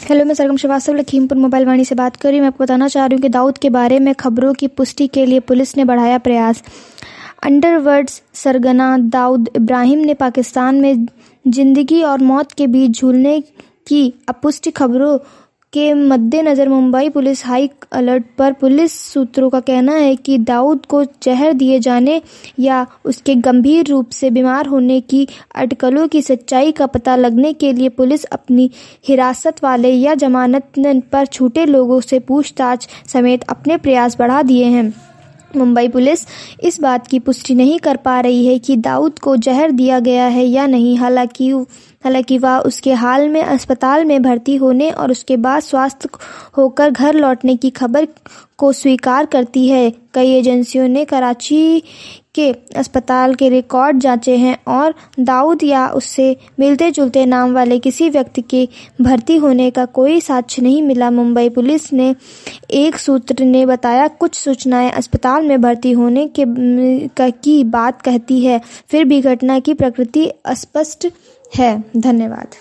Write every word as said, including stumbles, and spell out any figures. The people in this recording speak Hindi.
हेलो, मैं सरगम श्रीवास्तव लखीमपुर मोबाइल वाणी से बात कर रही हूँ। मैं आपको बताना चाह रही हूँ कि दाऊद के बारे में खबरों की पुष्टि के लिए पुलिस ने बढ़ाया प्रयास। अंडरवर्ल्ड सरगना दाऊद इब्राहिम ने पाकिस्तान में जिंदगी और मौत के बीच झूलने की अपुष्ट खबरों के मद्देनजर मुंबई पुलिस हाई अलर्ट पर। पुलिस सूत्रों का कहना है कि दाऊद को जहर दिए जाने या उसके गंभीर रूप से बीमार होने की अटकलों की सच्चाई का पता लगने के लिए पुलिस अपनी हिरासत वाले या जमानत पर छूटे लोगों से पूछताछ समेत अपने प्रयास बढ़ा दिए हैं। मुंबई पुलिस इस बात की पुष्टि नहीं कर पा रही है कि दाऊद को जहर दिया गया है या नहीं। हालांकि हालांकि वह उसके हाल में अस्पताल में भर्ती होने और उसके बाद स्वस्थ होकर घर लौटने की खबर को स्वीकार करती है। कई एजेंसियों ने कराची के अस्पताल के रिकॉर्ड जांचे हैं और दाऊद या उससे मिलते जुलते नाम वाले किसी व्यक्ति के भर्ती होने का कोई साक्ष्य नहीं मिला। मुंबई पुलिस ने एक सूत्र ने बताया, कुछ सूचनाएं अस्पताल में भर्ती होने के की बात कहती है, फिर भी घटना की प्रकृति अस्पष्ट है। धन्यवाद।